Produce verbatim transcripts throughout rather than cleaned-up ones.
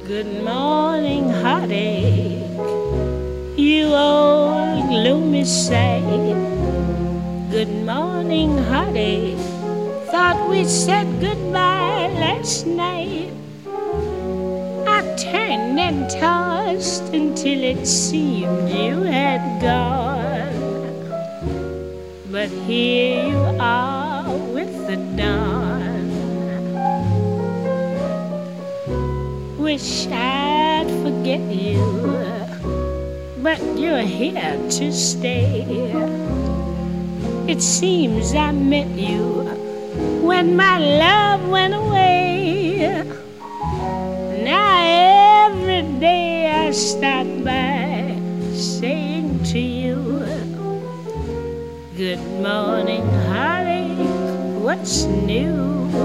Good morning, heartache, you old gloomy sight. Good morning, heartache, thought we said goodbye last night. I turned and tossed until it seemed you had gone. But here you are with the dawn. Wish I'd forget you, but you're here to stay. It seems I met you when my love went away. Now every day I start by saying to you, good morning, heartache, what's new?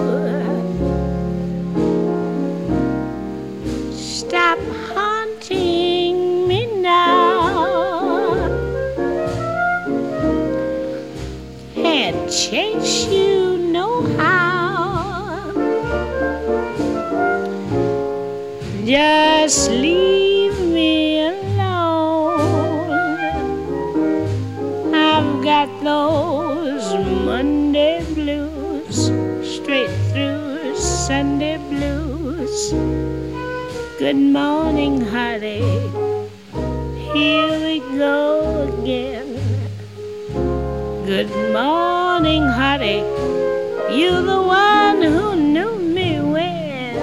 Stop haunting me now. Can't chase you no how. Just leave me alone. I've got those Monday blues, straight through Sunday blues. Good morning, heartache, here we go again. Good morning, heartache, you're the one who knew me when.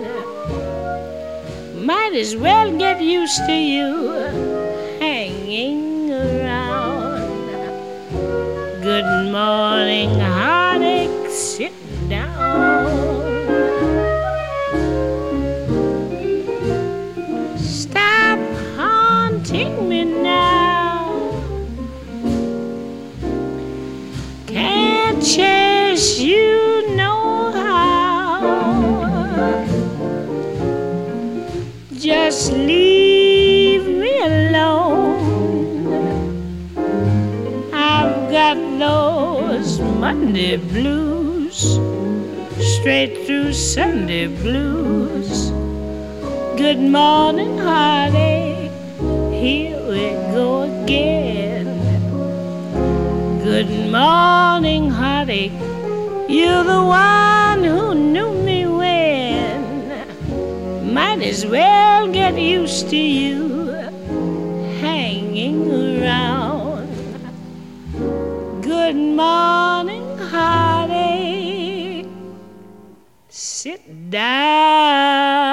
Might as well get used to you hanging around. Good morning, heartache, sit down. Take me now. Can't chase you no how. Just leave me alone. I've got those Monday blues, straight through Sunday blues. Good morning, heartache, here we go again. Good morning, heartache, you're the one who knew me when. Might as well get used to you hanging around. Good morning, heartache, sit down.